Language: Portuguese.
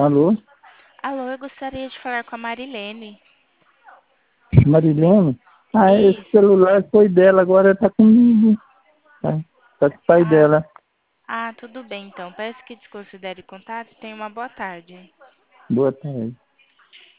Alô? Alô, eu gostaria de falar com a Marilene. Marilene? Ah, esse Isso. celular foi dela, agora tá comigo. Tá, tá com o pai Ah, dela. tudo bem então. Peço que desconsidere o contato e tenha uma boa tarde. Boa tarde.